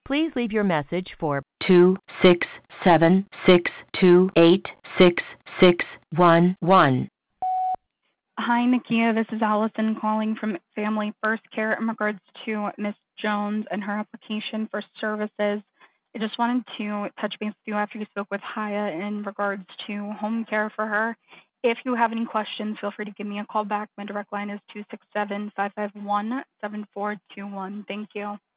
Please leave your message for 267-628-6611. Hi, Nakia. This is Allison calling from Family First Care in regards to Miss Jones and her application for services. I just wanted to touch base with you after you spoke with Haya in regards to home care for her. If you have any questions, feel free to give me a call back. My direct line is 267-551-7421. Thank you.